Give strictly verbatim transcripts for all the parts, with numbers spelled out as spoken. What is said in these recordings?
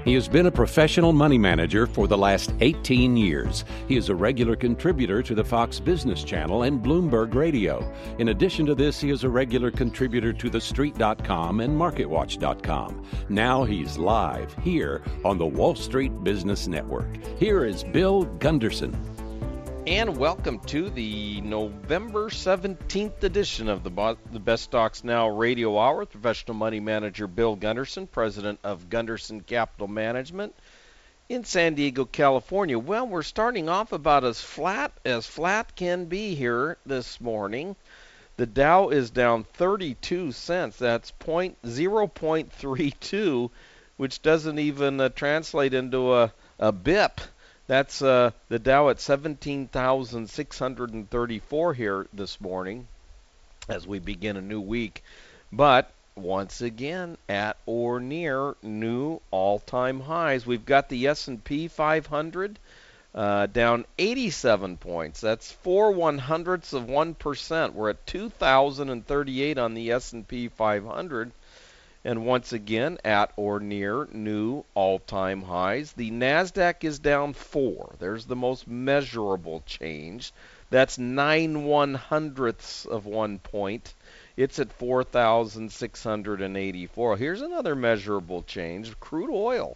He has been a professional money manager for the last eighteen years. He is a regular contributor to the Fox Business Channel and Bloomberg Radio. In addition to this, he is a regular contributor to the street dot com and market watch dot com. Now he's live here on the Wall Street Business Network. Here is Bill Gunderson. And welcome to the November seventeenth edition of the, Bo- the Best Stocks Now Radio Hour with professional money manager Bill Gunderson, president of Gunderson Capital Management in San Diego, California. Well, we're starting off about as flat as flat can be here this morning. The Dow is down thirty-two cents. That's zero point three two, which doesn't even uh, translate into a, a B I P. That's uh, the Dow at seventeen thousand six hundred thirty-four here this morning as we begin a new week. But once again, at or near new all-time highs. We've got the S and P five hundred uh, down eighty-seven points. That's four one-hundredths of one percent. We're at two thousand thirty-eight on the S and P five hundred. And once again, at or near new all-time highs. The NASDAQ is down four. There's the most measurable change. That's nine one-hundredths of one point. It's at four thousand six hundred eighty-four. Here's another measurable change. Crude oil.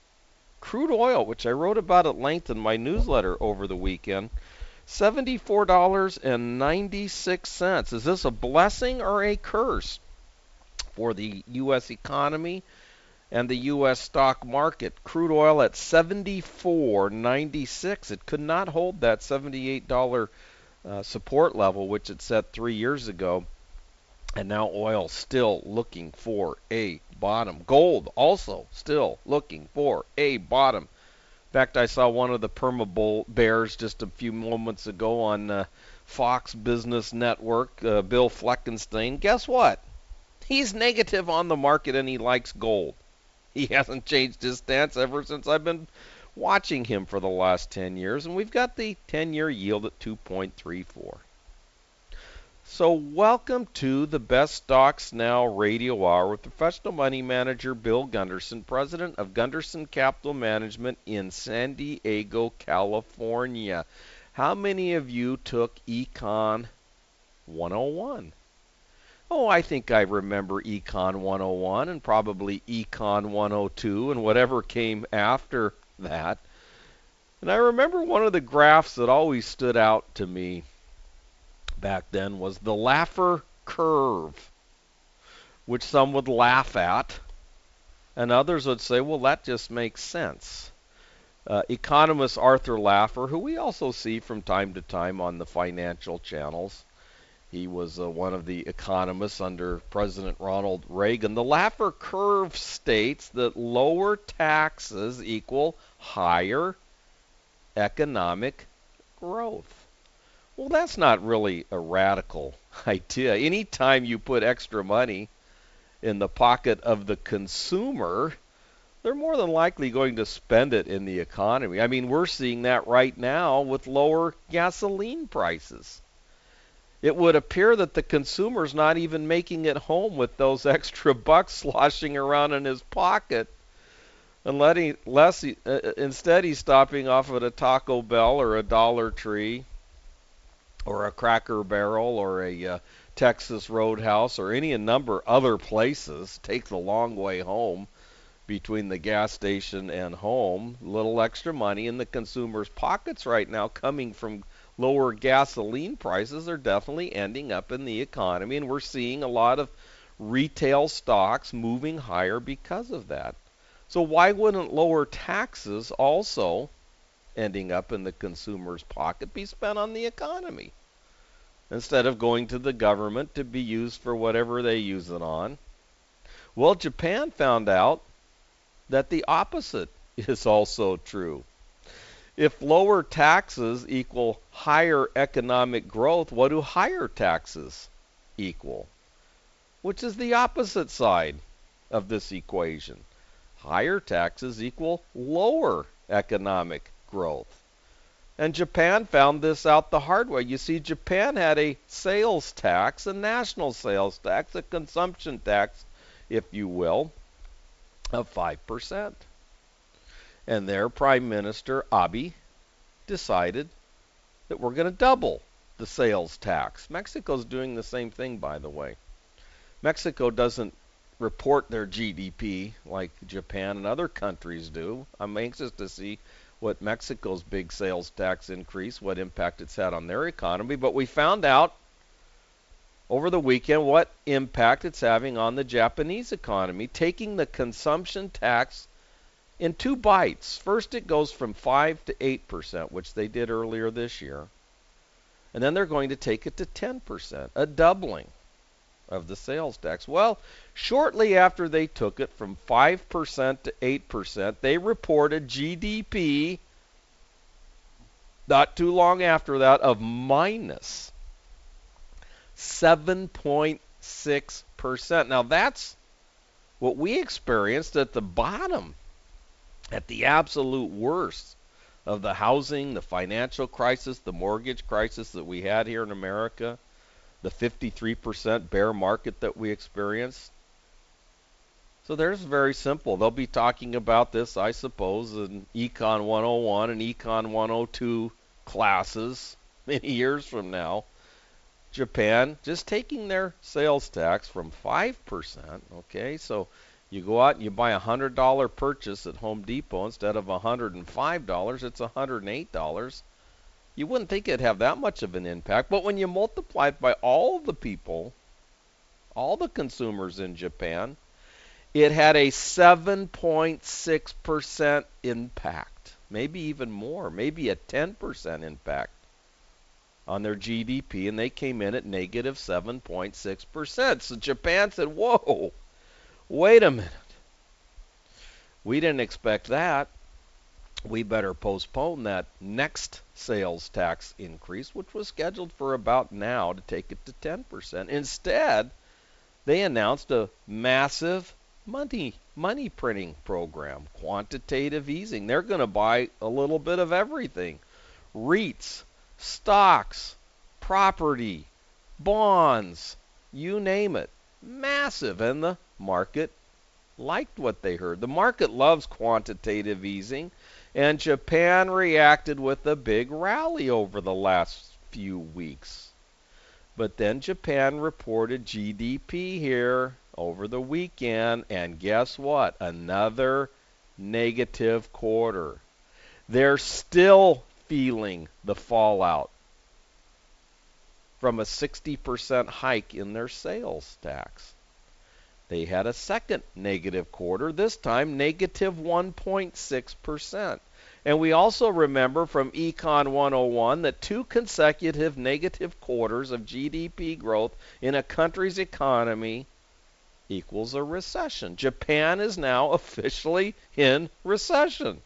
Crude oil, which I wrote about at length in my newsletter over the weekend. seventy-four dollars and ninety-six cents. Is this a blessing or a curse for the U S economy and the U S stock market? Crude oil at seventy-four ninety-six. It could not hold that seventy-eight dollars uh, support level, which it set three years ago. And now oil still looking for a bottom. Gold also still looking for a bottom. In fact, I saw one of the perma bull bears just a few moments ago on uh, Fox Business Network, uh, Bill Fleckenstein. Guess what? He's negative on the market and he likes gold. He hasn't changed his stance ever since I've been watching him for the last ten years. And we've got the ten-year yield at two point three four. So welcome to the Best Stocks Now Radio Hour with professional money manager Bill Gunderson, president of Gunderson Capital Management in San Diego, California. How many of you took Econ one oh one? Oh, I think I remember Econ one oh one and probably Econ one oh two and whatever came after that. And I remember one of the graphs that always stood out to me back then was the Laffer curve, which some would laugh at, and others would say, well, that just makes sense. Uh, economist Arthur Laffer, who we also see from time to time on the financial channels, he was uh, one of the economists under President Ronald Reagan. The Laffer curve states that lower taxes equal higher economic growth. Well, that's not really a radical idea. Anytime you put extra money in the pocket of the consumer, they're more than likely going to spend it in the economy. I mean, we're seeing that right now with lower gasoline prices. It would appear that the consumer's not even making it home with those extra bucks sloshing around in his pocket, and letting less. Uh, instead, he's stopping off at a Taco Bell or a Dollar Tree, or a Cracker Barrel, or a uh, Texas Roadhouse, or any number of other places. Take the long way home between the gas station and home. A little extra money in the consumer's pockets right now coming from lower gasoline prices are definitely ending up in the economy, and we're seeing a lot of retail stocks moving higher because of that. So why wouldn't lower taxes also ending up in the consumer's pocket be spent on the economy instead of going to the government to be used for whatever they use it on? Well, Japan found out that the opposite is also true. If lower taxes equal higher economic growth, what do higher taxes equal? Which is the opposite side of this equation. Higher taxes equal lower economic growth. And Japan found this out the hard way. You see, Japan had a sales tax, a national sales tax, a consumption tax, if you will, of five percent. And their Prime Minister, Abe, decided that we're going to double the sales tax. Mexico's doing the same thing, by the way. Mexico doesn't report their G D P like Japan and other countries do. I'm anxious to see what Mexico's big sales tax increase, what impact it's had on their economy. But we found out over the weekend what impact it's having on the Japanese economy, taking the consumption tax in two bites. First, it goes from five to eight percent, which they did earlier this year. And then they're going to take it to ten percent, a doubling of the sales tax. Well, shortly after they took it from five percent to eight percent, they reported G D P, not too long after that, of minus seven point six percent. Now, that's what we experienced at the bottom, at the absolute worst of the housing, the financial crisis, the mortgage crisis that we had here in America, the fifty-three percent bear market that we experienced. So there's very simple. They'll be talking about this, I suppose, in Econ one oh one and Econ one oh two classes many years from now. Japan just taking their sales tax from five percent, okay? So you go out and you buy a one hundred dollar purchase at Home Depot instead of one hundred five dollars, it's one hundred eight dollars. You wouldn't think it'd have that much of an impact, but when you multiply it by all the people, all the consumers in Japan, it had a seven point six percent impact, maybe even more, maybe a ten percent impact on their G D P, and they came in at negative seven point six percent. So Japan said, whoa, wait a minute. We didn't expect that. We better postpone that next sales tax increase, which was scheduled for about now to take it to ten percent. Instead, they announced a massive money money printing program, quantitative easing. They're going to buy a little bit of everything. REITs, stocks, property, bonds, you name it. Massive. And the market liked what they heard. The market loves quantitative easing. And Japan reacted with a big rally over the last few weeks. But then Japan reported G D P here over the weekend, and guess what? Another negative quarter. They're still feeling the fallout from a sixty percent hike in their sales tax. They had a second negative quarter, this time negative one point six percent. And we also remember from Econ one oh one that two consecutive negative quarters of G D P growth in a country's economy equals a recession. Japan is now officially in recession.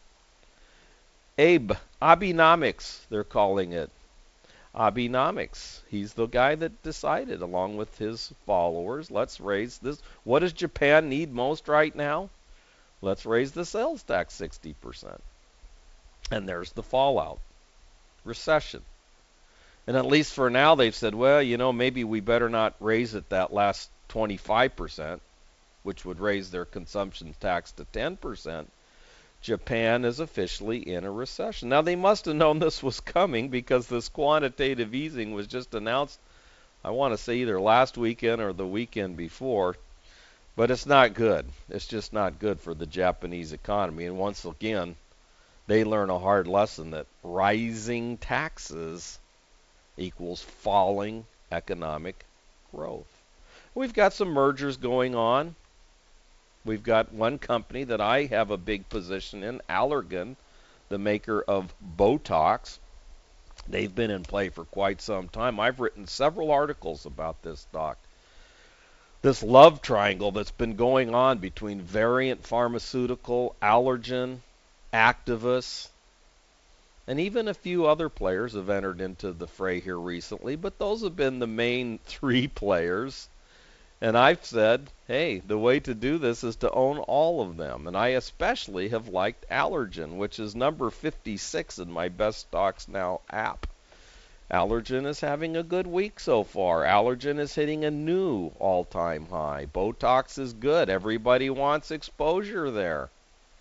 Abe, Abenomics, they're calling it. Abenomics. He's the guy that decided, along with his followers, let's raise this. What does Japan need most right now? Let's raise the sales tax sixty percent. And there's the fallout. Recession. And at least for now, they've said, well, you know, maybe we better not raise it that last twenty-five percent, which would raise their consumption tax to ten percent. Japan is officially in a recession. Now, they must have known this was coming because this quantitative easing was just announced, I want to say either last weekend or the weekend before. But it's not good. It's just not good for the Japanese economy. And once again, they learn a hard lesson that rising taxes equals falling economic growth. We've got some mergers going on. We've got one company that I have a big position in, Allergan, the maker of Botox. They've been in play for quite some time. I've written several articles about this stock. This love triangle that's been going on between Variant Pharmaceutical, Allergan, Actavis, and even a few other players have entered into the fray here recently, but those have been the main three players. And I've said, hey, the way to do this is to own all of them. And I especially have liked Allergan, which is number fifty-six in my Best Stocks Now app. Allergan is having a good week so far. Allergan is hitting a new all-time high. Botox is good. Everybody wants exposure there.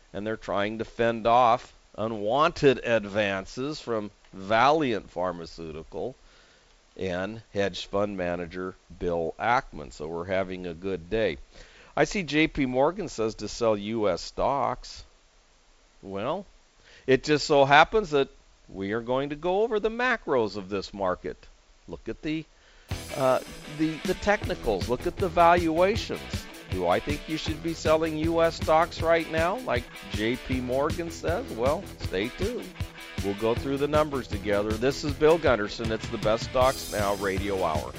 and they're trying to fend off unwanted advances from Valiant Pharmaceutical and hedge fund manager Bill Ackman. So we're having a good day. I see J P Morgan says to sell U S stocks. Well, it just so happens that we are going to go over the macros of this market. Look at the uh, the, the technicals. Look at the valuations. Do I think you should be selling U S stocks right now, like J P Morgan says? Well, stay tuned. We'll go through the numbers together. This is Bill Gunderson. It's the Best Stocks Now Radio Hour.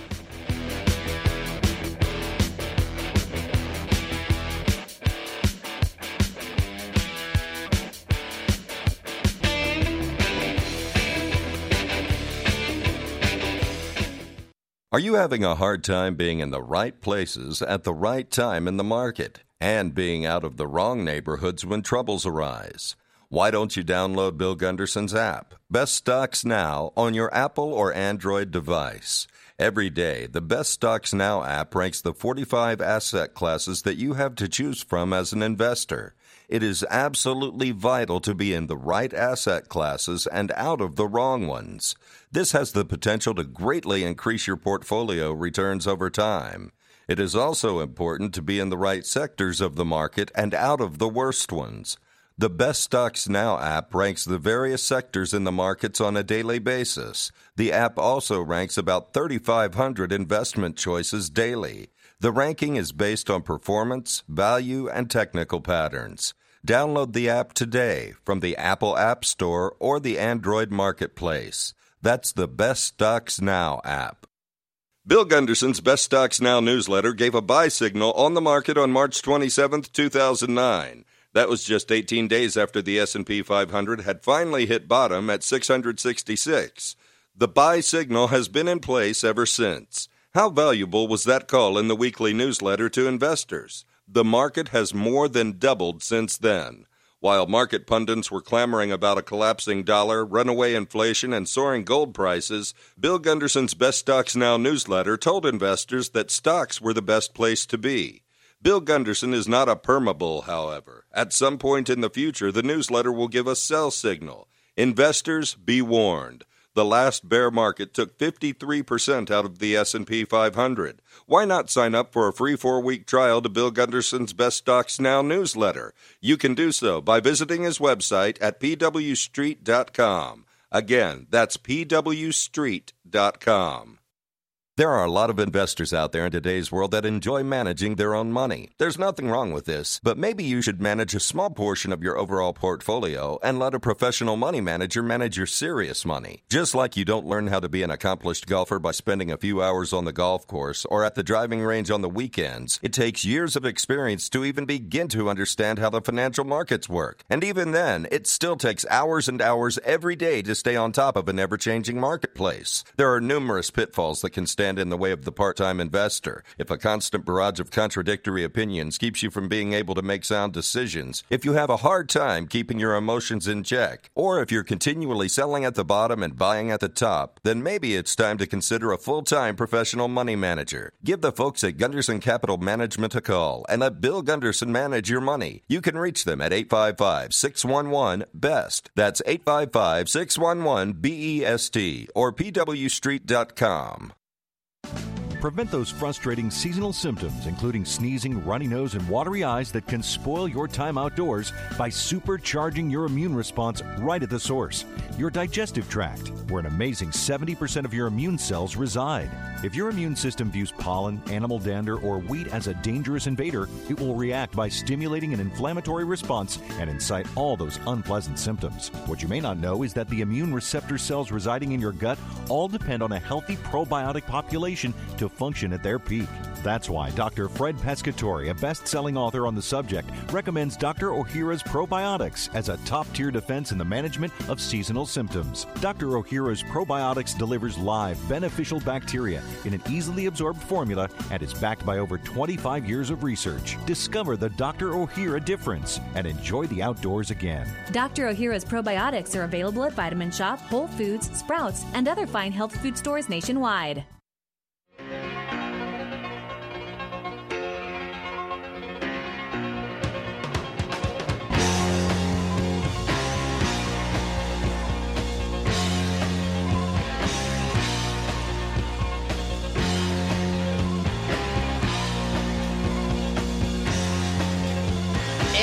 Are you having a hard time being in the right places at the right time in the market and being out of the wrong neighborhoods when troubles arise? Why don't you download Bill Gunderson's app, Best Stocks Now, on your Apple or Android device? Every day, the Best Stocks Now app ranks the forty-five asset classes that you have to choose from as an investor. It is absolutely vital to be in the right asset classes and out of the wrong ones. This has the potential to greatly increase your portfolio returns over time. It is also important to be in the right sectors of the market and out of the worst ones. The Best Stocks Now app ranks the various sectors in the markets on a daily basis. The app also ranks about thirty-five hundred investment choices daily. The ranking is based on performance, value, and technical patterns. Download the app today from the Apple App Store or the Android Marketplace. That's the Best Stocks Now app. Bill Gunderson's Best Stocks Now newsletter gave a buy signal on the market on March twenty-seventh, two thousand nine. That was just eighteen days after the S and P five hundred had finally hit bottom at six hundred sixty-six. The buy signal has been in place ever since. How valuable was that call in the weekly newsletter to investors? The market has more than doubled since then. While market pundits were clamoring about a collapsing dollar, runaway inflation, and soaring gold prices, Bill Gunderson's Best Stocks Now newsletter told investors that stocks were the best place to be. Bill Gunderson is not a permabull, however. At some point in the future, the newsletter will give a sell signal. Investors, be warned. The last bear market took fifty-three percent out of the S and P five hundred. Why not sign up for a free four-week trial to Bill Gunderson's Best Stocks Now newsletter? You can do so by visiting his website at p w street dot com. Again, that's p w street dot com. There are a lot of investors out there in today's world that enjoy managing their own money. There's nothing wrong with this, but maybe you should manage a small portion of your overall portfolio and let a professional money manager manage your serious money. Just like you don't learn how to be an accomplished golfer by spending a few hours on the golf course or at the driving range on the weekends, it takes years of experience to even begin to understand how the financial markets work. And even then, it still takes hours and hours every day to stay on top of an ever-changing marketplace. There are numerous pitfalls that can stand in the way of the part-time investor. If a constant barrage of contradictory opinions keeps you from being able to make sound decisions, if you have a hard time keeping your emotions in check, or if you're continually selling at the bottom and buying at the top, then maybe it's time to consider a full-time professional money manager. Give the folks at Gunderson Capital Management a call and let Bill Gunderson manage your money. You can reach them at eight five five, six one one, B E S T. That's eight five five, six one one, B E S T or p w street dot com. Prevent those frustrating seasonal symptoms, including sneezing, runny nose, and watery eyes that can spoil your time outdoors by supercharging your immune response right at the source, your digestive tract, where an amazing seventy percent of your immune cells reside. If your immune system views pollen, animal dander, or wheat as a dangerous invader, it will react by stimulating an inflammatory response and incite all those unpleasant symptoms. What you may not know is that the immune receptor cells residing in your gut all depend on a healthy probiotic population to function at their peak. That's why Doctor Fred Pescatore, a best-selling author on the subject, recommends Doctor Ohhira's Probiotics as a top-tier defense in the management of seasonal symptoms. Doctor Ohhira's Probiotics delivers live, beneficial bacteria in an easily absorbed formula and is backed by over twenty-five years of research. Discover the Doctor Ohhira difference and enjoy the outdoors again. Doctor Ohhira's Probiotics are available at Vitamin Shop, Whole Foods, Sprouts, and other fine health food stores nationwide.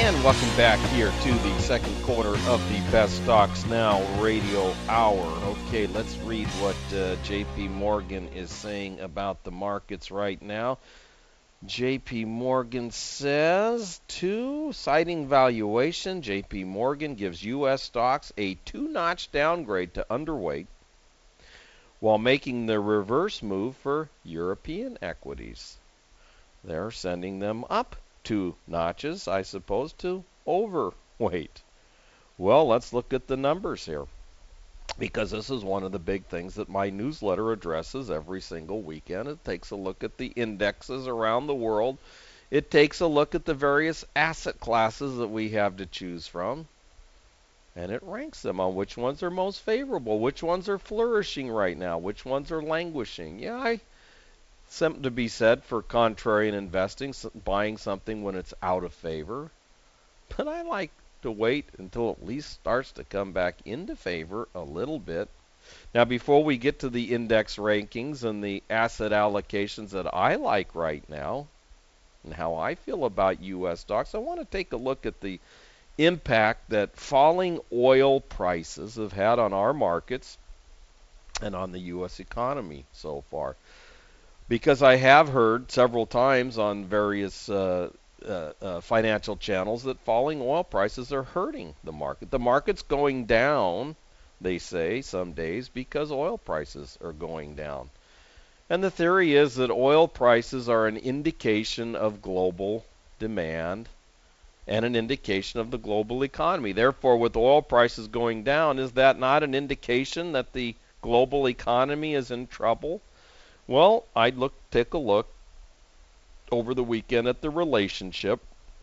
And welcome back here to the second quarter of the Best Stocks Now radio hour. Okay, let's read what uh, J P Morgan is saying about the markets right now. J P Morgan says, two, citing valuation, J P Morgan gives U S stocks a two-notch downgrade to underweight while making the reverse move for European equities. They're sending them up two notches, I suppose, to overweight. Well, let's look at the numbers here, because this is one of the big things that my newsletter addresses every single weekend. It takes a look at the indexes around the world. It takes a look at the various asset classes that we have to choose from, and it ranks them on which ones are most favorable, which ones are flourishing right now, which ones are languishing. Yeah, I something to be said for contrarian investing, buying something when it's out of favor. But I like to wait until it at least starts to come back into favor a little bit. Now, before we get to the index rankings and the asset allocations that I like right now and how I feel about U S stocks, I want to take a look at the impact that falling oil prices have had on our markets and on the U S economy so far. Because I have heard several times on various uh, uh, uh, financial channels that falling oil prices are hurting the market. The market's going down, they say, some days because oil prices are going down. And the theory is that oil prices are an indication of global demand and an indication of the global economy. Therefore, with oil prices going down, is that not an indication that the global economy is in trouble? Well, I'd look, take a look over the weekend at the relationship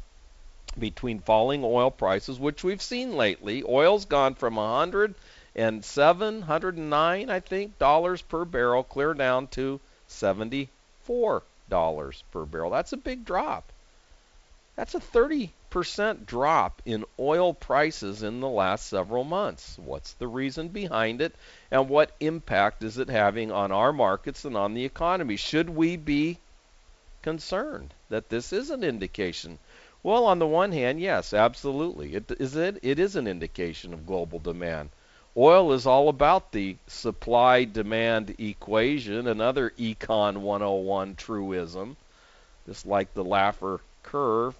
between falling oil prices, which we've seen lately. Oil's gone from one hundred seven, one hundred nine, I think, dollars per barrel, clear down to seventy-four dollars per barrel. That's a big drop. That's a thirty percent drop in oil prices in the last several months. What's the reason behind it, and what impact is it having on our markets and on the economy? Should we be concerned that this is an indication? Well, on the one hand, yes, absolutely. It is it it is an indication of global demand. Oil is all about the supply-demand equation, another Econ one oh one truism, just like the Laffer curve.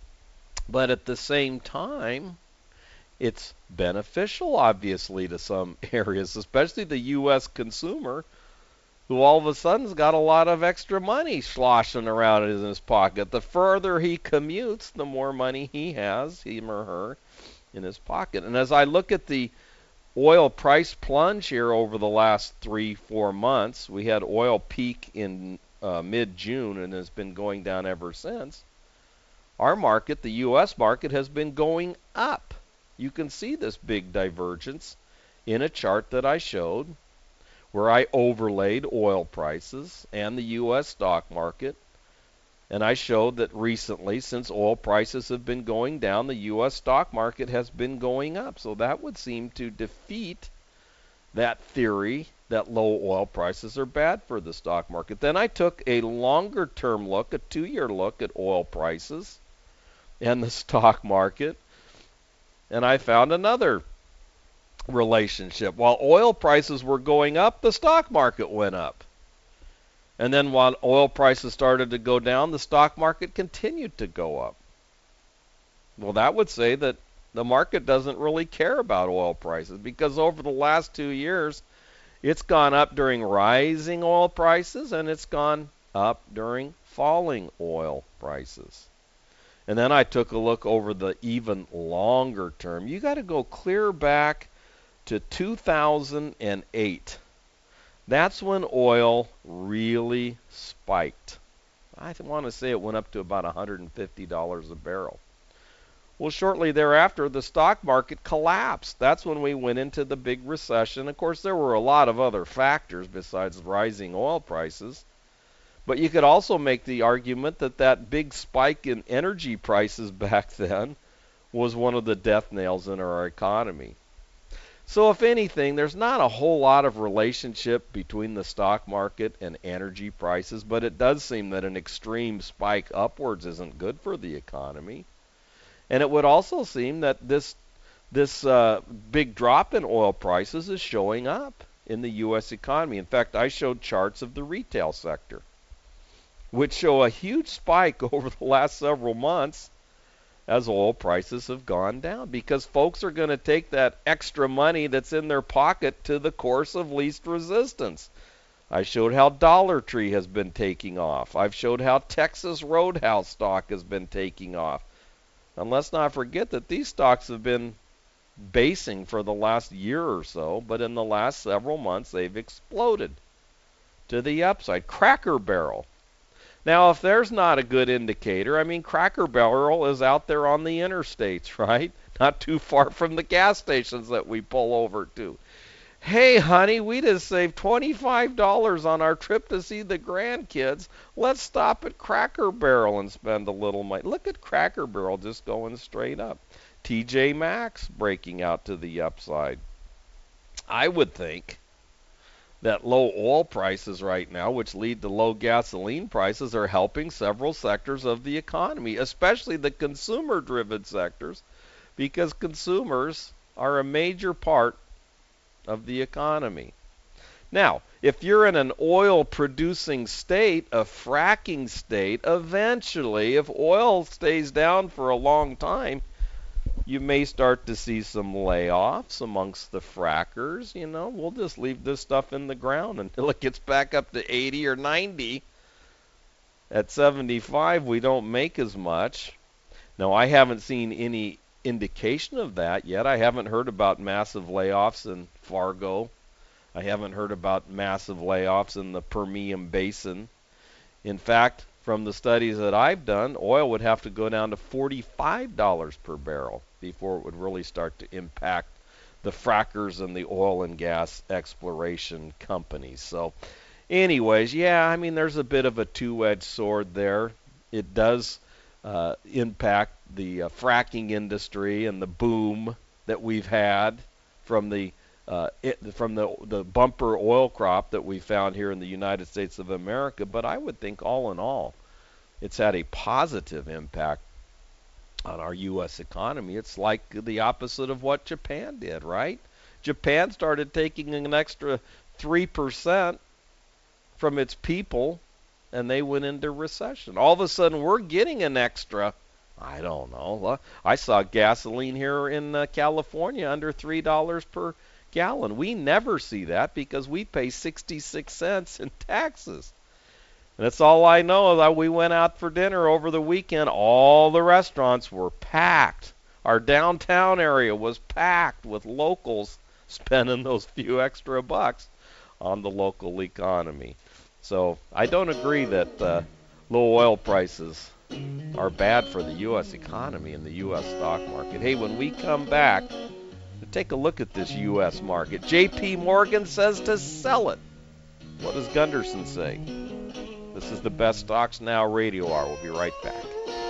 But at the same time, it's beneficial, obviously, to some areas, especially the U S consumer, who all of a sudden's got a lot of extra money sloshing around in his pocket. The further he commutes, the more money he has, him or her, in his pocket. And as I look at the oil price plunge here over the last three, four months, we had oil peak in uh, mid-June and has been going down ever since. Our market, the U S market, has been going up. You can see this big divergence in a chart that I showed where I overlaid oil prices and the U S stock market. And I showed that recently, since oil prices have been going down, the U S stock market has been going up. So that would seem to defeat that theory that low oil prices are bad for the stock market. Then I took a longer term look, a two-year look at oil prices and the stock market, and I found another relationship. While oil prices were going up, the stock market went up. And then while oil prices started to go down, the stock market continued to go up. Well, that would say that the market doesn't really care about oil prices, because over the last two years, it's gone up during rising oil prices and it's gone up during falling oil prices. And then I took a look over the even longer term. You got to go clear back to two thousand eight. That's when oil really spiked. I want to say it went up to about one hundred fifty dollars a barrel. Well, shortly thereafter, the stock market collapsed. That's when we went into the big recession. Of course, there were a lot of other factors besides rising oil prices. But you could also make the argument that that big spike in energy prices back then was one of the death nails in our economy. So if anything, there's not a whole lot of relationship between the stock market and energy prices, but it does seem that an extreme spike upwards isn't good for the economy. And it would also seem that this this uh, big drop in oil prices is showing up in the U S economy. In fact, I showed charts of the retail sector, which show a huge spike over the last several months as oil prices have gone down, because folks are going to take that extra money that's in their pocket to the course of least resistance. I showed how Dollar Tree has been taking off. I've showed how Texas Roadhouse stock has been taking off. And let's not forget that these stocks have been basing for the last year or so, but in the last several months they've exploded to the upside. Cracker Barrel. Now, if there's not a good indicator, I mean, Cracker Barrel is out there on the interstates, right? Not too far from the gas stations that we pull over to. Hey, honey, we just saved twenty-five dollars on our trip to see the grandkids. Let's stop at Cracker Barrel and spend a little money. Look at Cracker Barrel just going straight up. T J Maxx breaking out to the upside. I would think that low oil prices right now, which lead to low gasoline prices, are helping several sectors of the economy, especially the consumer-driven sectors, because consumers are a major part of the economy. Now, if you're in an oil-producing state, a fracking state, eventually, if oil stays down for a long time, you may start to see some layoffs amongst the frackers. You know, we'll just leave this stuff in the ground until it gets back up to eighty or ninety. At seventy-five, we don't make as much. Now, I haven't seen any indication of that yet. I haven't heard about massive layoffs in Fargo. I haven't heard about massive layoffs in the Permian Basin. In fact, from the studies that I've done, oil would have to go down to forty-five dollars per barrel before it would really start to impact the frackers and the oil and gas exploration companies. So anyways, yeah, I mean, there's a bit of a two-edged sword there. It does uh, impact the uh, fracking industry and the boom that we've had from the uh, it, from the the bumper oil crop that we found here in the United States of America. But I would think all in all, it's had a positive impact on our U S economy. It's like the opposite of what Japan did, right? Japan started taking an extra three percent from its people, and they went into recession. All of a sudden, we're getting an extra, I don't know. I saw gasoline here in uh, California under three dollars per gallon. We never see that because we pay sixty-six cents in taxes. And that's all I know. That we went out for dinner over the weekend. All the restaurants were packed. Our downtown area was packed with locals spending those few extra bucks on the local economy. So I don't agree that uh, low oil prices are bad for the U S economy and the U S stock market. Hey, when we come back, take a look at this U S market. J P Morgan says to sell it. What does Gunderson say? This is the Best Stocks Now Radio Hour. We'll be right back.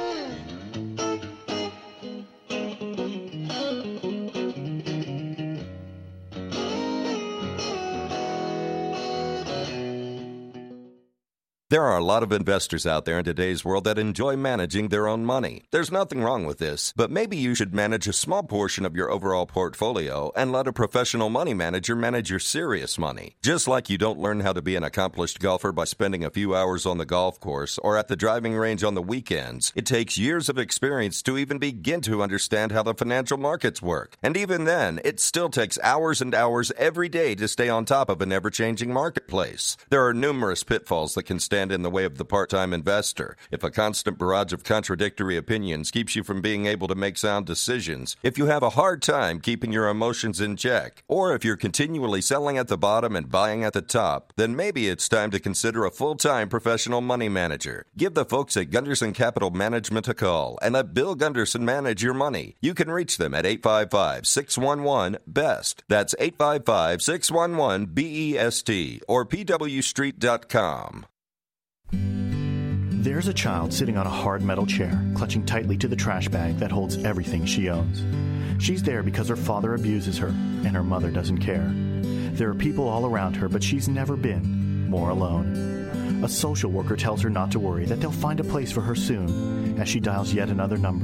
There are a lot of investors out there in today's world that enjoy managing their own money. There's nothing wrong with this, but maybe you should manage a small portion of your overall portfolio and let a professional money manager manage your serious money. Just like you don't learn how to be an accomplished golfer by spending a few hours on the golf course or at the driving range on the weekends, it takes years of experience to even begin to understand how the financial markets work. And even then, it still takes hours and hours every day to stay on top of an ever-changing marketplace. There are numerous pitfalls that can stand in the way of the part-time investor. If a constant barrage of contradictory opinions keeps you from being able to make sound decisions, if you have a hard time keeping your emotions in check, or if you're continually selling at the bottom and buying at the top, then maybe it's time to consider a full-time professional money manager. Give the folks at Gunderson Capital Management a call and let Bill Gunderson manage your money. You can reach them at eight five five, six one one, B E S T. That's eight five five, six one one, B E S T or P W street dot com. There's a child sitting on a hard metal chair, clutching tightly to the trash bag that holds everything she owns. She's there because her father abuses her, and her mother doesn't care. There are people all around her, but she's never been more alone. A social worker tells her not to worry, that they'll find a place for her soon, as she dials yet another number.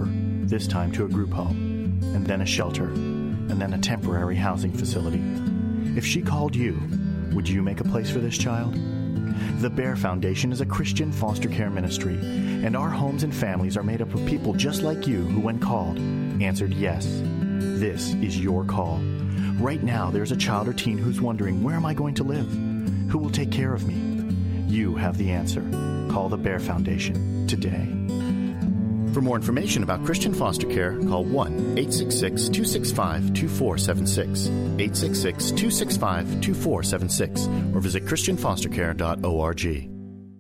this time to a group home, and then a shelter, and then a temporary housing facility. If she called you, would you make a place for this child? The Bear Foundation is a Christian foster care ministry, and our homes and families are made up of people just like you who, when called, answered yes. This is your call. Right now, there's a child or teen who's wondering, where am I going to live? Who will take care of me? You have the answer. Call the Bear Foundation today. For more information about Christian foster care, call one eight six six, two six five, two four seven six, eight six six, two six five, two four seven six, or visit christian foster care dot org.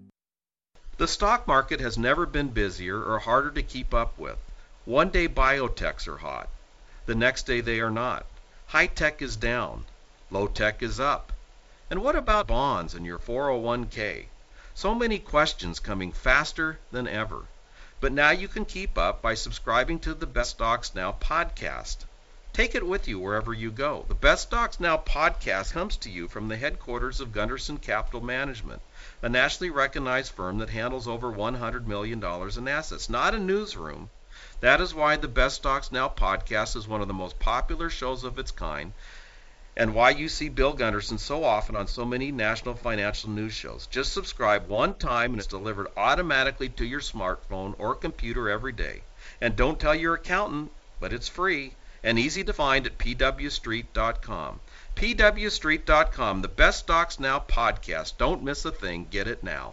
The stock market has never been busier or harder to keep up with. One day biotechs are hot. The next day they are not. High tech is down. Low tech is up. And what about bonds and your four oh one k? So many questions coming faster than ever. But now you can keep up by subscribing to the Best Stocks Now podcast. Take it with you wherever you go. The Best Stocks Now podcast comes to you from the headquarters of Gunderson Capital Management, a nationally recognized firm that handles over one hundred million dollars in assets, not a newsroom. That is why the Best Stocks Now podcast is one of the most popular shows of its kind, and why you see Bill Gunderson so often on so many national financial news shows. Just subscribe one time and it's delivered automatically to your smartphone or computer every day. And don't tell your accountant, but it's free and easy to find at p w street dot com. p w street dot com, the Best Stocks Now podcast. Don't miss a thing. Get it now.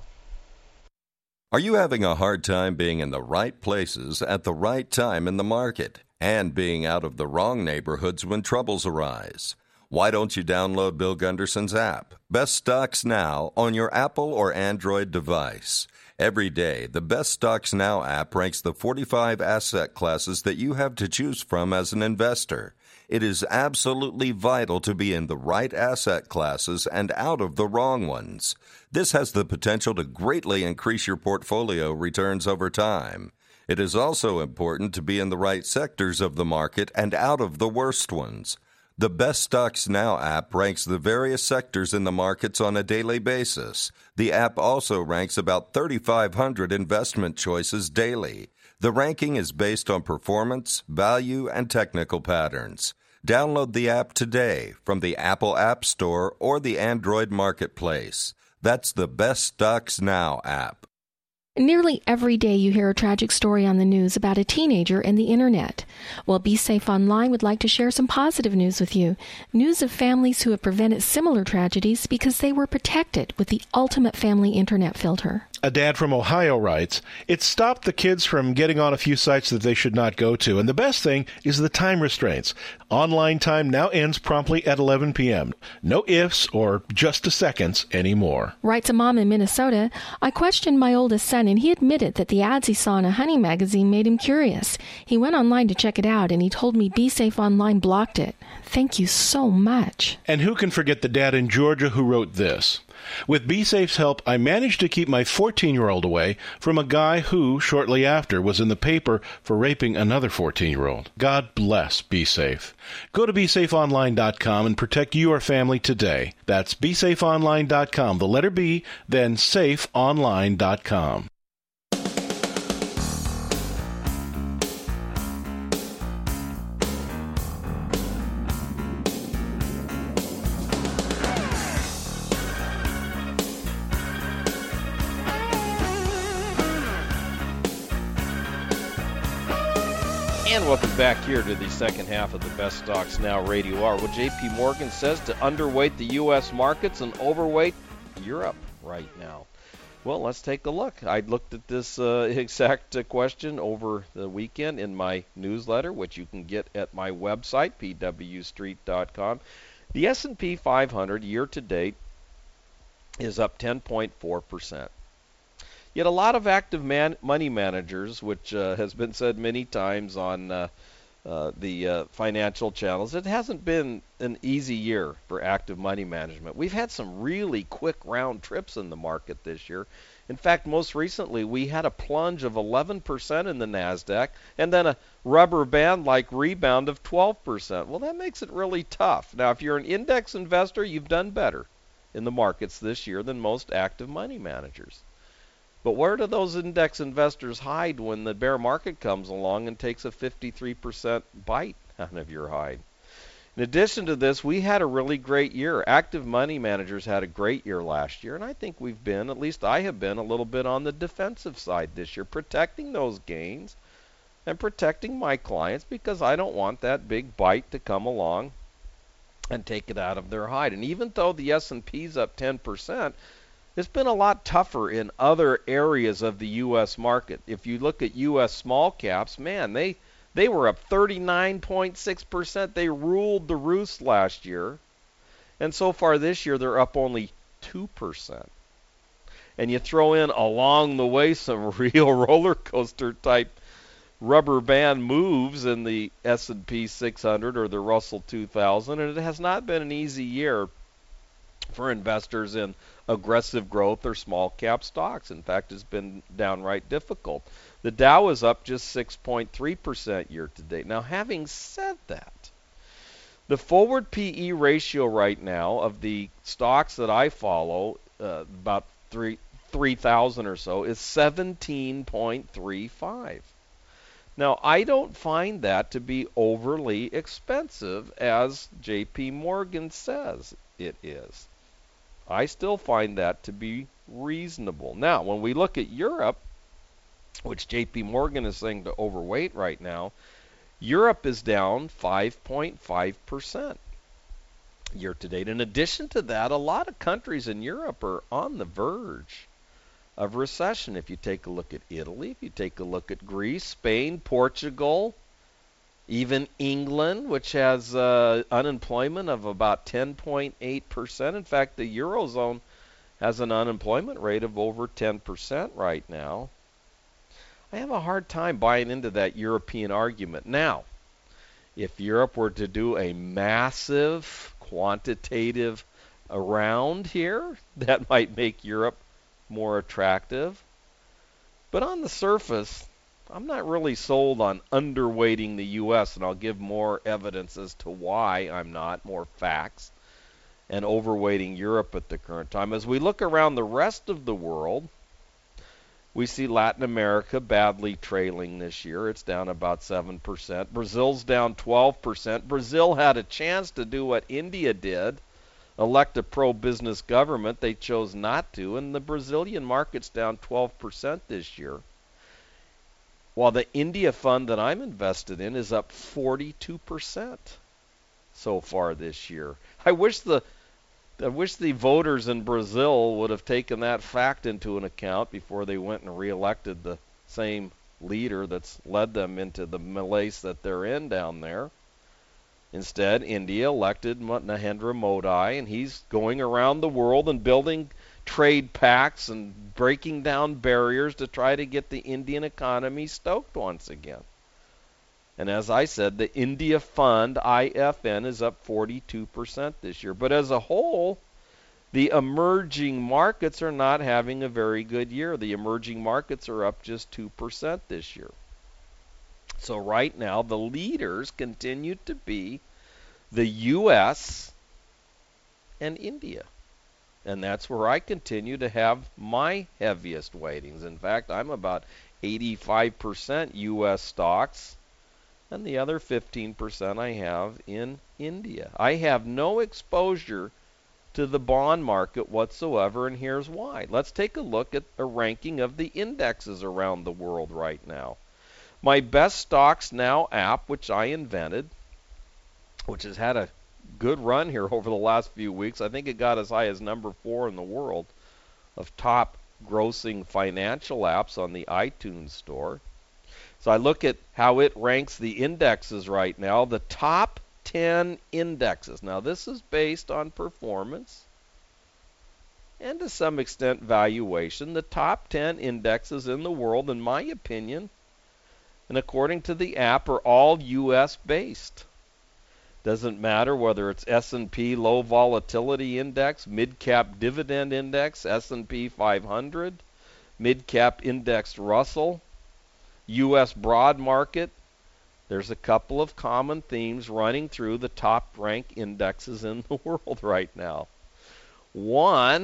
Are you having a hard time being in the right places at the right time in the market and being out of the wrong neighborhoods when troubles arise? Why don't you download Bill Gunderson's app, Best Stocks Now, on your Apple or Android device? Every day, the Best Stocks Now app ranks the forty-five asset classes that you have to choose from as an investor. It is absolutely vital to be in the right asset classes and out of the wrong ones. This has the potential to greatly increase your portfolio returns over time. It is also important to be in the right sectors of the market and out of the worst ones. The Best Stocks Now app ranks the various sectors in the markets on a daily basis. The app also ranks about thirty-five hundred investment choices daily. The ranking is based on performance, value, and technical patterns. Download the app today from the Apple App Store or the Android Marketplace. That's the Best Stocks Now app. Nearly every day you hear a tragic story on the news about a teenager and the internet. Well, Be Safe Online would like to share some positive news with you. News of families who have prevented similar tragedies because they were protected with the ultimate family internet filter. A dad from Ohio writes, "It stopped the kids from getting on a few sites that they should not go to. And the best thing is the time restraints. Online time now ends promptly at eleven p.m. No ifs or just a seconds anymore." Writes a mom in Minnesota, "I questioned my oldest son and he admitted that the ads he saw in a hunting magazine made him curious. He went online to check it out and he told me Be Safe Online blocked it. Thank you so much." And who can forget the dad in Georgia who wrote this? "With BeSafe's help, I managed to keep my fourteen-year-old away from a guy who, shortly after, was in the paper for raping another fourteen-year-old. God bless BeSafe. Go to be safe online dot com and protect your family today. That's be safe online dot com, the letter B, then safe online dot com. And welcome back here to the second half of the Best Stocks Now Radio Hour. Well, J P Morgan says to underweight the U S markets and overweight Europe right now. Well, let's take a look. I looked at this uh, exact uh, question over the weekend in my newsletter, which you can get at my website, p w street dot com. The S and P five hundred year-to-date is up ten point four percent. Yet a lot of active man- money managers, which uh, has been said many times on uh, uh, the uh, financial channels, it hasn't been an easy year for active money management. We've had some really quick round trips in the market this year. In fact, most recently we had a plunge of eleven percent in the NASDAQ and then a rubber band-like rebound of twelve percent. Well, that makes it really tough. Now, if you're an index investor, you've done better in the markets this year than most active money managers. But where do those index investors hide when the bear market comes along and takes a fifty-three percent bite out of your hide? In addition to this, we had a really great year. Active money managers had a great year last year, and I think we've been, at least I have been, a little bit on the defensive side this year, protecting those gains and protecting my clients because I don't want that big bite to come along and take it out of their hide. And even though the S and P's up ten percent, it's been a lot tougher in other areas of the U S market. If you look at U S small caps, man, they They were up thirty-nine point six percent. They ruled the roost last year. And so far this year, they're up only two percent. And you throw in along the way some real roller coaster type rubber band moves in the S and P six hundred or the Russell two thousand. And it has not been an easy year for investors in aggressive growth or small cap stocks. In fact, it's been downright difficult. The Dow is up just six point three percent year to date. Now, having said that, the forward P E ratio right now of the stocks that I follow, uh, about three three thousand or so, is seventeen point three five. Now, I don't find that to be overly expensive, as J P Morgan says it is. I still find that to be reasonable. Now, when we look at Europe, which J P Morgan is saying to overweight right now, Europe is down five point five percent year to date. In addition to that, a lot of countries in Europe are on the verge of recession. If you take a look at Italy, if you take a look at Greece, Spain, Portugal, even England, which has uh, unemployment of about ten point eight percent. In fact, the Eurozone has an unemployment rate of over ten percent right now. I have a hard time buying into that European argument. Now, if Europe were to do a massive quantitative around here, that might make Europe more attractive. But on the surface, I'm not really sold on underweighting the U S, and I'll give more evidence as to why I'm not, more facts, and overweighting Europe at the current time. As we look around the rest of the world, we see Latin America badly trailing this year. It's down about seven percent. Brazil's down twelve percent. Brazil had a chance to do what India did, elect a pro-business government. They chose not to, and the Brazilian market's down twelve percent this year, while the India fund that I'm invested in is up forty-two percent so far this year. I wish the I wish the voters in Brazil would have taken that fact into an account before they went and reelected the same leader that's led them into the malaise that they're in down there. Instead, India elected Narendra Modi, and he's going around the world and building trade pacts and breaking down barriers to try to get the Indian economy stoked once again. And as I said, the India Fund, I F N, is up forty-two percent this year. But as a whole, the emerging markets are not having a very good year. The emerging markets are up just two percent this year. So right now, the leaders continue to be the U S and India. And that's where I continue to have my heaviest weightings. In fact, I'm about eighty-five percent U S stocks, and the other fifteen percent I have in India. I have no exposure to the bond market whatsoever, and here's why. Let's take a look at a ranking of the indexes around the world right now. My Best Stocks Now app, which I invented, which has had a good run here over the last few weeks. I think it got as high as number four in the world of top grossing financial apps on the iTunes store. So I look at how it ranks the indexes right now, the top ten indexes. Now this is based on performance and to some extent valuation. The top ten indexes in the world, in my opinion, and according to the app, are all U S based. Doesn't matter whether it's S and P Low Volatility Index, Mid-Cap Dividend Index, S and P five hundred, Mid-Cap Indexed Russell, U S Broad Market. There's a couple of common themes running through the top rank indexes in the world right now. One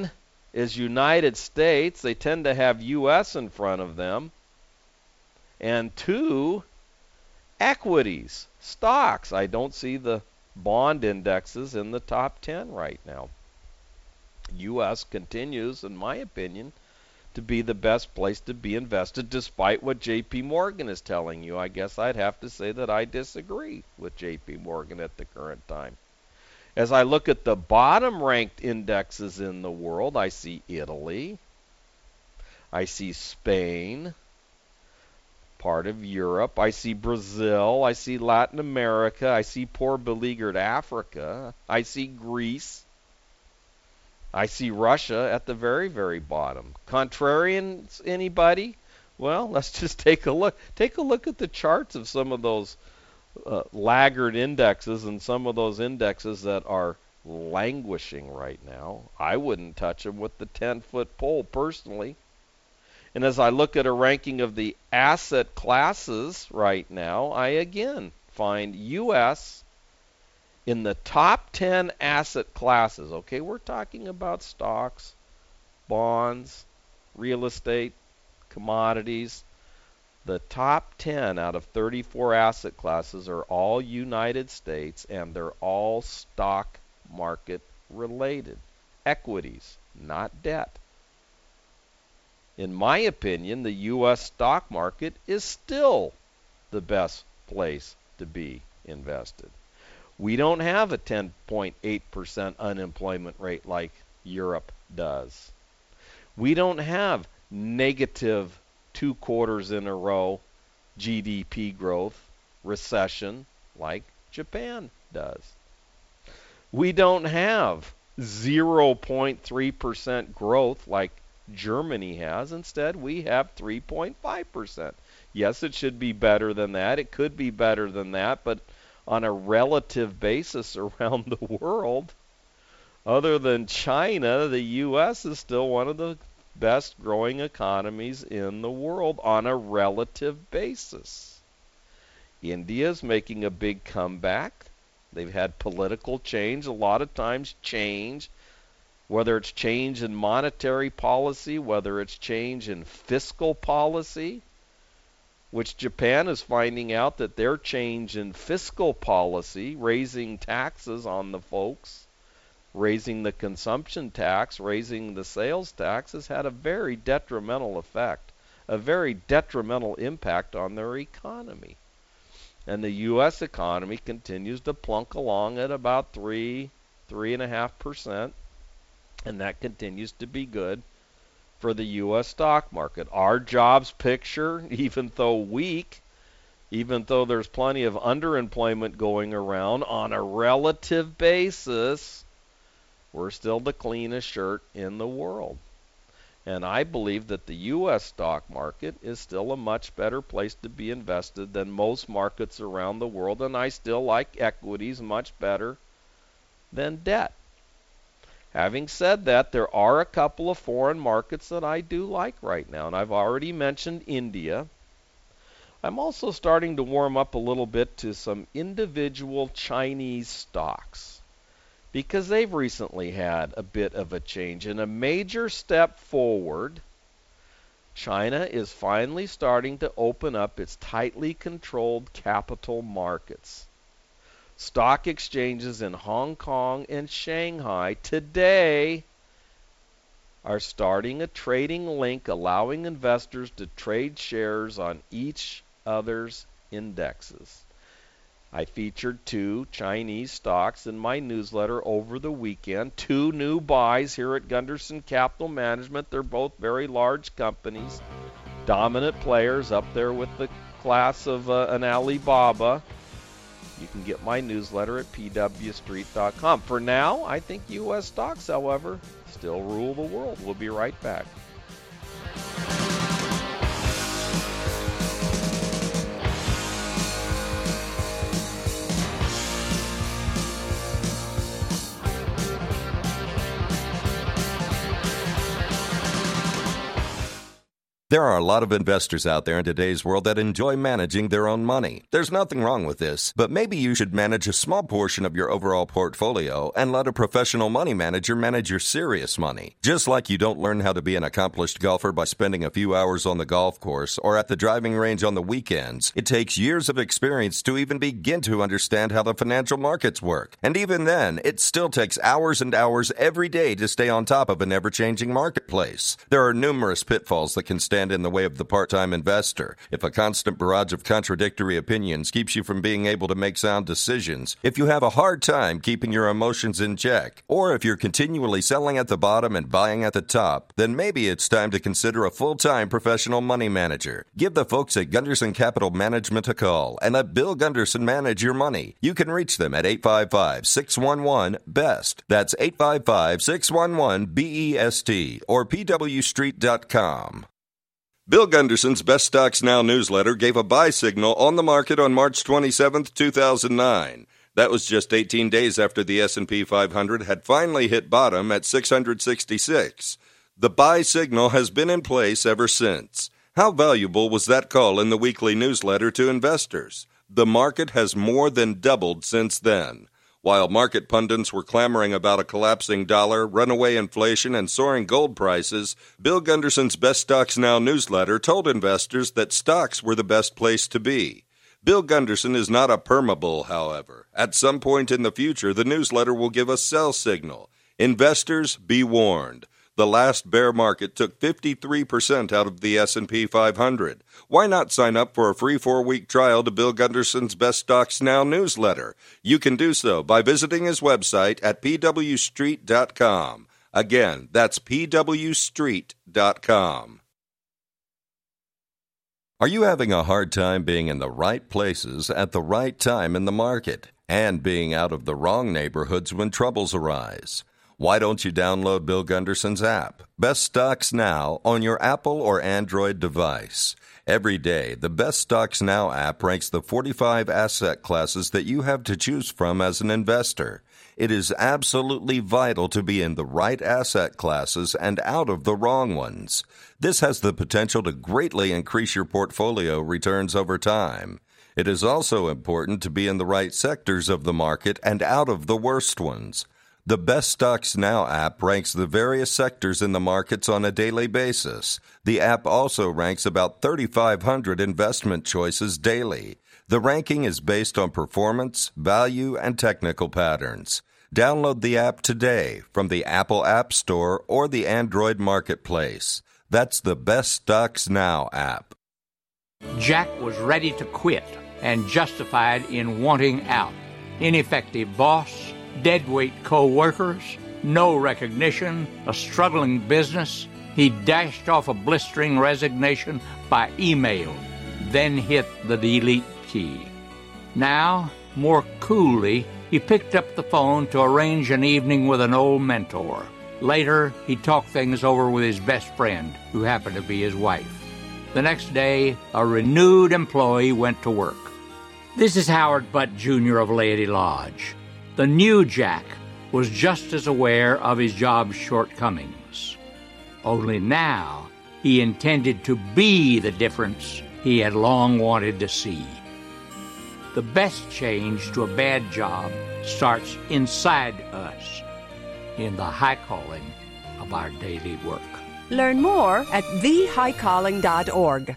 is United States. They tend to have U S in front of them. And two, equities, stocks. I don't see the bond indexes in the top ten right now. U S continues, in my opinion, to be the best place to be invested, despite what J P Morgan is telling you. I guess I'd have to say that I disagree with J P Morgan at the current time. As I look at the bottom-ranked indexes in the world, I see Italy, I see Spain, part of Europe, I see Brazil, I see Latin America, I see poor beleaguered Africa, I see Greece, I see Russia at the very, very bottom. Contrarians, anybody? Well, let's just take a look. Take a look at the charts of some of those uh, laggard indexes and some of those indexes that are languishing right now. I wouldn't touch them with the ten-foot pole personally. And as I look at a ranking of the asset classes right now, I again find U S in the top ten asset classes. Okay, we're talking about stocks, bonds, real estate, commodities. The top ten out of thirty-four asset classes are all United States, and they're all stock market related. Equities, not debt. In my opinion, the U S stock market is still the best place to be invested. We don't have a ten point eight percent unemployment rate like Europe does. We don't have negative two quarters in a row G D P growth, recession, like Japan does. We don't have zero point three percent growth like Germany has. Instead, we have three point five percent. Yes, it should be better than that. It could be better than that, but on a relative basis around the world, other than China, the U S is still one of the best growing economies in the world on a relative basis. India is making a big comeback. They've had political change, a lot of times change, whether it's change in monetary policy, whether it's change in fiscal policy, which Japan is finding out that their change in fiscal policy, raising taxes on the folks, raising the consumption tax, raising the sales tax, has had a very detrimental effect, a very detrimental impact on their economy. And the U S economy continues to plunk along at about three, three and a half percent, and that continues to be good for the U S stock market. Our jobs picture, even though weak, even though there's plenty of underemployment going around, on a relative basis, we're still the cleanest shirt in the world. And I believe that the U S stock market is still a much better place to be invested than most markets around the world, and I still like equities much better than debt. Having said that, there are a couple of foreign markets that I do like right now, and I've already mentioned India. I'm also starting to warm up a little bit to some individual Chinese stocks, because they've recently had a bit of a change and a major step forward. China is finally starting to open up its tightly controlled capital markets. Stock exchanges in Hong Kong and Shanghai today are starting a trading link allowing investors to trade shares on each other's indexes. I featured two Chinese stocks in my newsletter over the weekend, two new buys here at Gunderson Capital Management. They're both very large companies, dominant players up there with the class of uh, an Alibaba. You can get my newsletter at p w street dot com. For now, I think U S stocks, however, still rule the world. We'll be right back. There are a lot of investors out there in today's world that enjoy managing their own money. There's nothing wrong with this, but maybe you should manage a small portion of your overall portfolio and let a professional money manager manage your serious money. Just like you don't learn how to be an accomplished golfer by spending a few hours on the golf course or at the driving range on the weekends, it takes years of experience to even begin to understand how the financial markets work. And even then, it still takes hours and hours every day to stay on top of an ever-changing marketplace. There are numerous pitfalls that can stand in the way of the part-time investor. If a constant barrage of contradictory opinions keeps you from being able to make sound decisions, if you have a hard time keeping your emotions in check, or if you're continually selling at the bottom and buying at the top, then maybe it's time to consider a full-time professional money manager. Give the folks at Gunderson Capital Management a call and let Bill Gunderson manage your money. You can reach them at eight five five, six one one, B E S T. That's eight five five, six one one, B E S T or P W street dot com. Bill Gunderson's Best Stocks Now newsletter gave a buy signal on the market on March twenty-seventh, two thousand nine. That was just eighteen days after the S and P five hundred had finally hit bottom at six hundred sixty-six. The buy signal has been in place ever since. How valuable was that call in the weekly newsletter to investors? The market has more than doubled since then. While market pundits were clamoring about a collapsing dollar, runaway inflation, and soaring gold prices, Bill Gunderson's Best Stocks Now newsletter told investors that stocks were the best place to be. Bill Gunderson is not a permabull, however. At some point in the future, the newsletter will give a sell signal. Investors, be warned. The last bear market took fifty-three percent out of the S and P five hundred. Why not sign up for a free four-week trial to Bill Gunderson's Best Stocks Now newsletter? You can do so by visiting his website at P W street dot com. Again, that's P W street dot com. Are you having a hard time being in the right places at the right time in the market and being out of the wrong neighborhoods when troubles arise? Why don't you download Bill Gunderson's app, Best Stocks Now, on your Apple or Android device? Every day, the Best Stocks Now app ranks the forty-five asset classes that you have to choose from as an investor. It is absolutely vital to be in the right asset classes and out of the wrong ones. This has the potential to greatly increase your portfolio returns over time. It is also important to be in the right sectors of the market and out of the worst ones. The Best Stocks Now app ranks the various sectors in the markets on a daily basis. The app also ranks about thirty-five hundred investment choices daily. The ranking is based on performance, value, and technical patterns. Download the app today from the Apple App Store or the Android Marketplace. That's the Best Stocks Now app. Jack was ready to quit and justified in wanting out. Ineffective boss, deadweight co-workers, no recognition, a struggling business. He dashed off a blistering resignation by email, then hit the delete key. Now, more coolly, he picked up the phone to arrange an evening with an old mentor. Later, he talked things over with his best friend, who happened to be his wife. The next day, a renewed employee went to work. This is Howard Butt, Junior of Laity Lodge. The new Jack was just as aware of his job's shortcomings. Only now he intended to be the difference he had long wanted to see. The best change to a bad job starts inside us, in the high calling of our daily work. Learn more at the high calling dot org.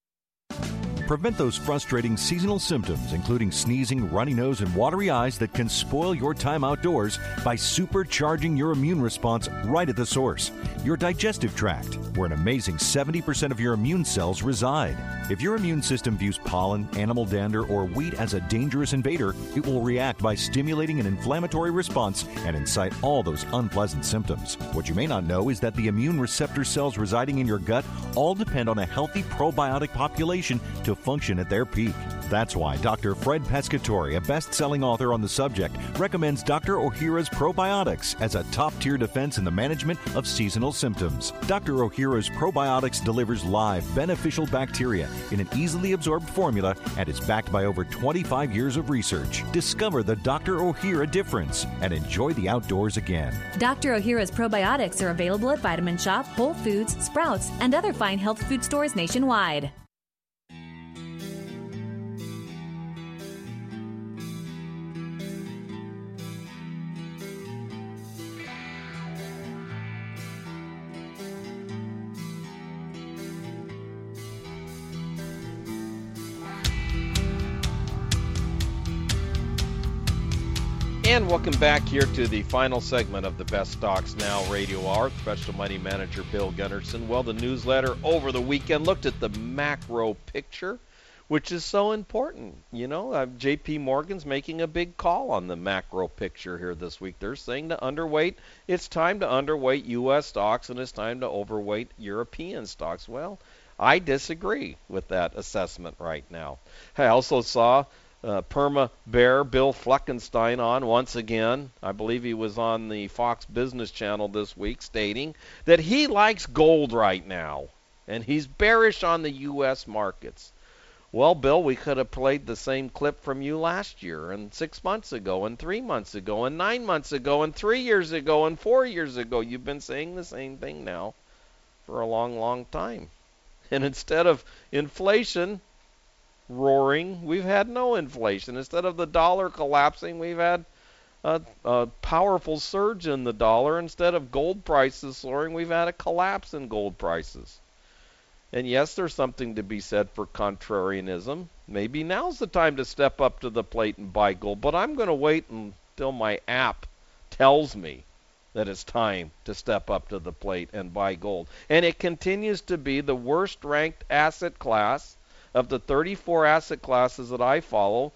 Prevent those frustrating seasonal symptoms, including sneezing, runny nose, and watery eyes that can spoil your time outdoors by supercharging your immune response right at the source, your digestive tract, where an amazing seventy percent of your immune cells reside. If your immune system views pollen, animal dander, or wheat as a dangerous invader, it will react by stimulating an inflammatory response and incite all those unpleasant symptoms. What you may not know is that the immune receptor cells residing in your gut all depend on a healthy probiotic population to function at their peak. That's why Doctor Fred Pescatore, a best-selling author on the subject, recommends Doctor Ohhira's Probiotics as a top-tier defense in the management of seasonal symptoms. Doctor Ohhira's Probiotics delivers live, beneficial bacteria in an easily absorbed formula and is backed by over twenty-five years of research. Discover the Doctor Ohhira difference and enjoy the outdoors again. Doctor Ohhira's Probiotics are available at Vitamin Shop, Whole Foods, Sprouts, and other fine health food stores nationwide. And welcome back here to the final segment of the Best Stocks Now Radio Hour. Professional Money Manager Bill Gunderson. Well, the newsletter over the weekend looked at the macro picture, which is so important. You know, uh, J P Morgan's making a big call on the macro picture here this week. They're saying to underweight, it's time to underweight U S stocks and it's time to overweight European stocks. Well, I disagree with that assessment right now. I also saw Uh, Perma Bear Bill Fleckenstein on once again. I believe he was on the Fox Business Channel this week stating that he likes gold right now and he's bearish on the U S markets. Well, Bill, we could have played the same clip from you last year and six months ago and three months ago and nine months ago and three years ago and four years ago. You've been saying the same thing now for a long, long time. And instead of inflation roaring, we've had no inflation. Instead of the dollar collapsing, we've had a, a powerful surge in the dollar. Instead of gold prices soaring, we've had a collapse in gold prices. And yes, there's something to be said for contrarianism. Maybe now's the time to step up to the plate and buy gold, but I'm going to wait until my app tells me that it's time to step up to the plate and buy gold. And it continues to be the worst ranked asset class of the thirty-four asset classes that I follow,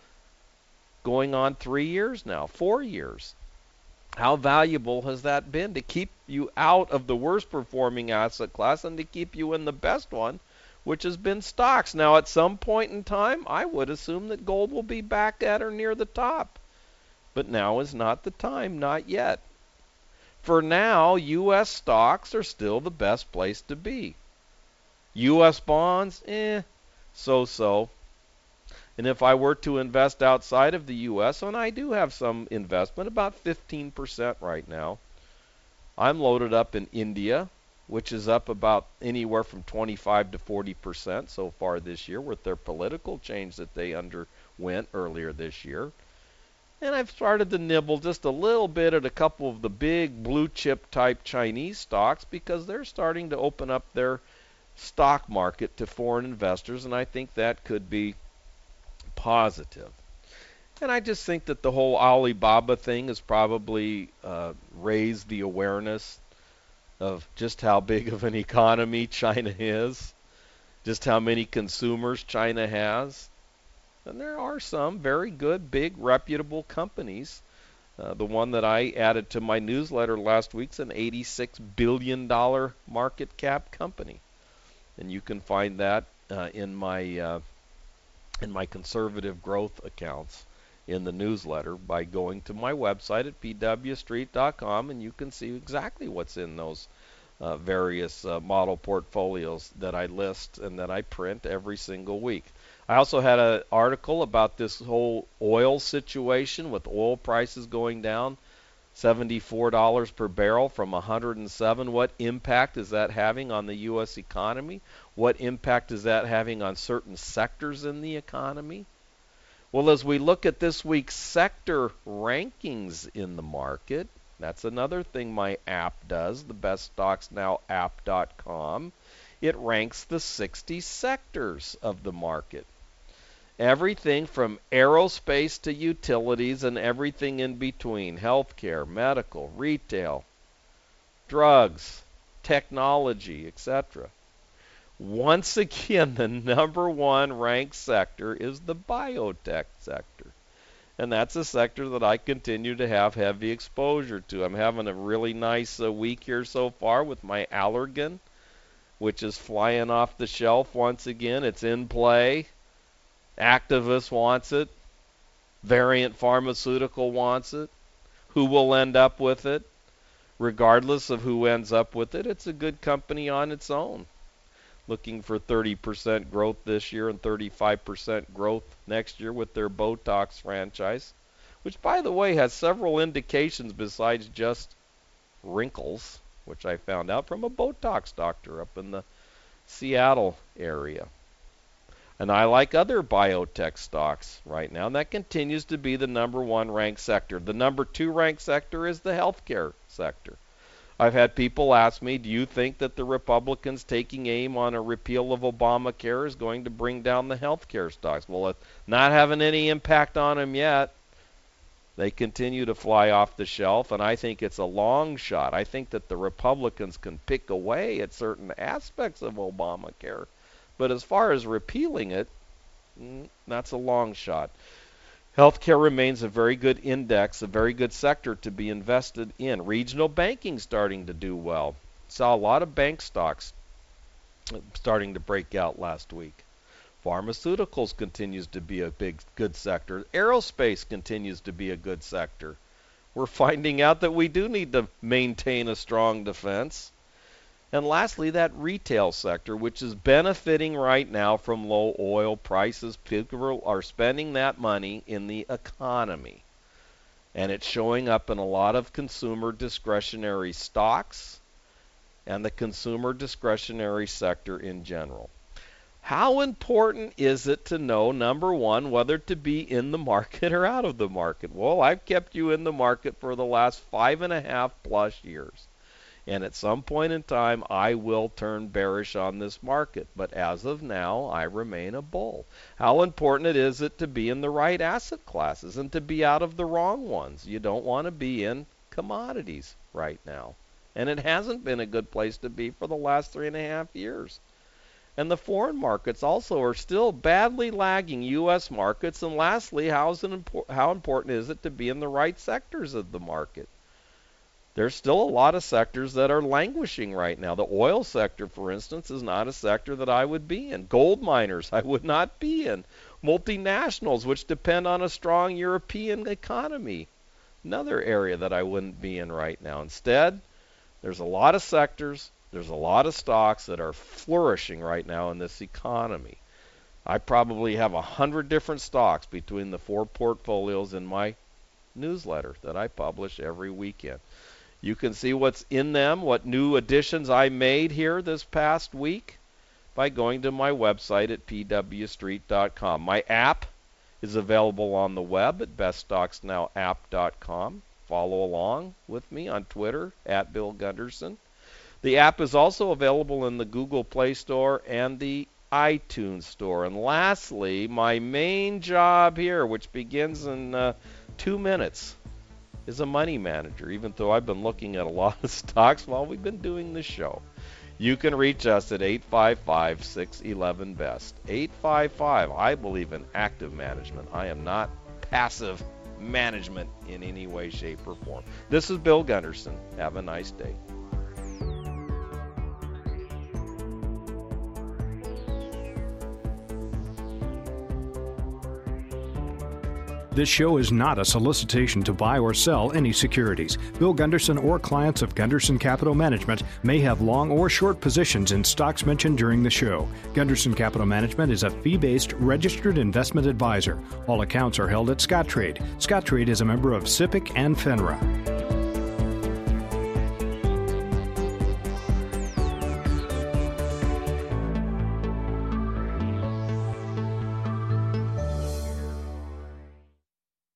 going on three years now, four years. How valuable has that been to keep you out of the worst performing asset class and to keep you in the best one, which has been stocks? Now, at some point in time, I would assume that gold will be back at or near the top. But now is not the time, not yet. For now, U S stocks are still the best place to be. U S bonds, eh, so-so. And if I were to invest outside of the U S, and I do have some investment, about fifteen percent right now, I'm loaded up in India, which is up about anywhere from twenty-five to forty percent so far this year with their political change that they underwent earlier this year. And I've started to nibble just a little bit at a couple of the big blue chip type Chinese stocks because they're starting to open up their stock market to foreign investors, and I think that could be positive. And I just think that the whole Alibaba thing has probably uh, raised the awareness of just how big of an economy China is, just how many consumers China has. And there are some very good, big, reputable companies. Uh, the one that I added to my newsletter last week's an eighty-six billion dollars market cap company. And you can find that uh, in my uh, in my conservative growth accounts in the newsletter by going to my website at p w street dot com, and you can see exactly what's in those uh, various uh, model portfolios that I list and that I print every single week. I also had an article about this whole oil situation with oil prices going down seventy-four dollars per barrel from one hundred seven. What impact is that having on the U S economy? What impact is that having on certain sectors in the economy? Well, as we look at this week's sector rankings in the market, that's another thing my app does, the best stocks now app dot com. It ranks the sixty sectors of the market. Everything from aerospace to utilities and everything in between, healthcare, medical, retail, drugs, technology, et cetera. Once again, the number one ranked sector is the biotech sector. And that's a sector that I continue to have heavy exposure to. I'm having a really nice uh, week here so far with my Allergan, which is flying off the shelf once again. It's in play. Actavis wants it. Variant Pharmaceutical wants it. Who will end up with it? Regardless of who ends up with it, it's a good company on its own. Looking for thirty percent growth this year and thirty-five percent growth next year with their Botox franchise, which, by the way, has several indications besides just wrinkles, which I found out from a Botox doctor up in the Seattle area. And I like other biotech stocks right now, and that continues to be the number one ranked sector. The number two ranked sector is the healthcare sector. I've had people ask me, do you think that the Republicans taking aim on a repeal of Obamacare is going to bring down the healthcare stocks? Well, it's not having any impact on them yet. They continue to fly off the shelf, and I think it's a long shot. I think that the Republicans can pick away at certain aspects of Obamacare. But as far as repealing it, that's a long shot. Healthcare remains a very good index, a very good sector to be invested in. Regional banking starting to do well. Saw a lot of bank stocks starting to break out last week. Pharmaceuticals continues to be a big, good sector. Aerospace continues to be a good sector. We're finding out that we do need to maintain a strong defense. And lastly, that retail sector, which is benefiting right now from low oil prices. People are spending that money in the economy. And it's showing up in a lot of consumer discretionary stocks and the consumer discretionary sector in general. How important is it to know, number one, whether to be in the market or out of the market? Well, I've kept you in the market for the last five and a half plus years. And at some point in time, I will turn bearish on this market. But as of now, I remain a bull. How important is it to be in the right asset classes and to be out of the wrong ones? You don't want to be in commodities right now. And it hasn't been a good place to be for the last three and a half years. And the foreign markets also are still badly lagging U S markets. And lastly, how is it impor- how important is it to be in the right sectors of the market? There's still a lot of sectors that are languishing right now. The oil sector, for instance, is not a sector that I would be in. Gold miners, I would not be in. Multinationals, which depend on a strong European economy, another area that I wouldn't be in right now. Instead, there's a lot of sectors, there's a lot of stocks that are flourishing right now in this economy. I probably have a hundred different stocks between the four portfolios in my newsletter that I publish every weekend. You can see what's in them, what new additions I made here this past week by going to my website at p w street dot com. My app is available on the web at best stocks now app dot com. Follow along with me on Twitter at Bill Gunderson. The app is also available in the Google Play Store and the iTunes Store. And lastly, my main job here, which begins in uh, two minutes, is a money manager, even though I've been looking at a lot of stocks while we've been doing this show. You can reach us at eight five five, six one one, B E S T. eight five five. I believe in active management. I am not passive management in any way, shape, or form. This is Bill Gunderson. Have a nice day. This show is not a solicitation to buy or sell any securities. Bill Gunderson or clients of Gunderson Capital Management may have long or short positions in stocks mentioned during the show. Gunderson Capital Management is a fee-based registered investment advisor. All accounts are held at Scottrade. Scottrade is a member of SIPC and FINRA.